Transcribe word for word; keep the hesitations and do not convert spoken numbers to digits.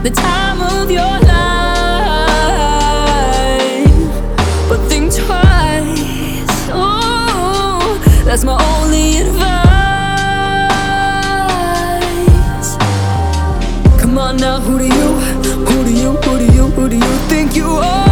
the time of your life. But think twice, oh, that's my only advice. Come on now, who do you, who do you, who do you, who do you think you are?